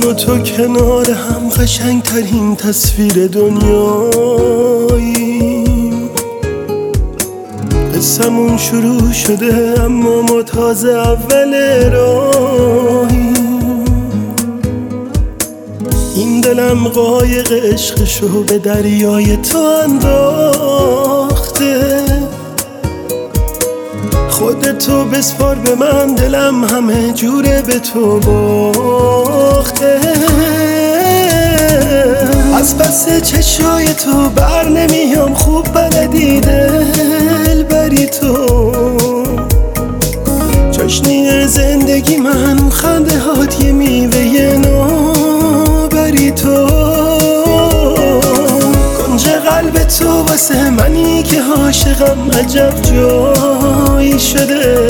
و تو کنار هم قشنگترین تصویر دنیاییم. قصمون شروع شده اما ما تازه اول راهیم. این دلم قایق عشقشو به دریای تو انداخته. خودتو بسپار به من، دلم همه جوره به تو باخته. از پس چشای تو بر نمیام، خوب بلدی دل بری تو. چاشنی زندگی من، خنده هات یه میوه نوبری تو. کنج قلب تو واسه منی که عاشقم عجب جایی شده.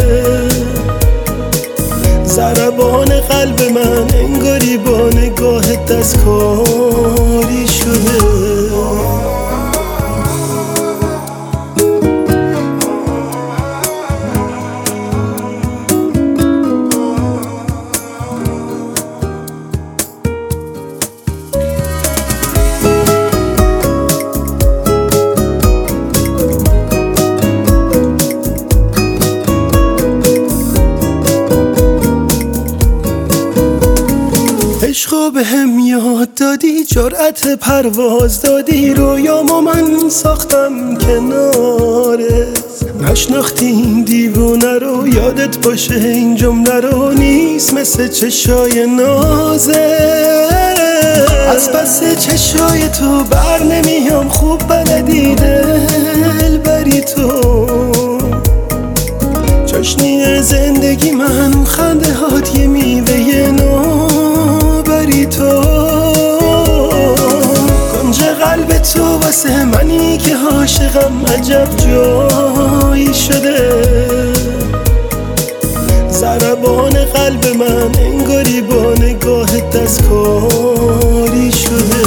ضربان قلب من انگاری با نگاه دستکاری شده. عشقو به هم یاد دادی، جرأت پرواز دادی، رویامو من ساختم کنارت. نشناختی این دیوونه رو، یادت باشه این جمله رو، نیست مثل چشای نازه. از پس چشای تو بر نمیام، خوب بلدی دل بری تو. چاشنی زندگی من، خنده هات یه میوه نوبری تو. کنج قلب تو واسه منی که عاشقم عجب جایی شده. ضربان قلب من انگاری با نگاه دستکاری شده.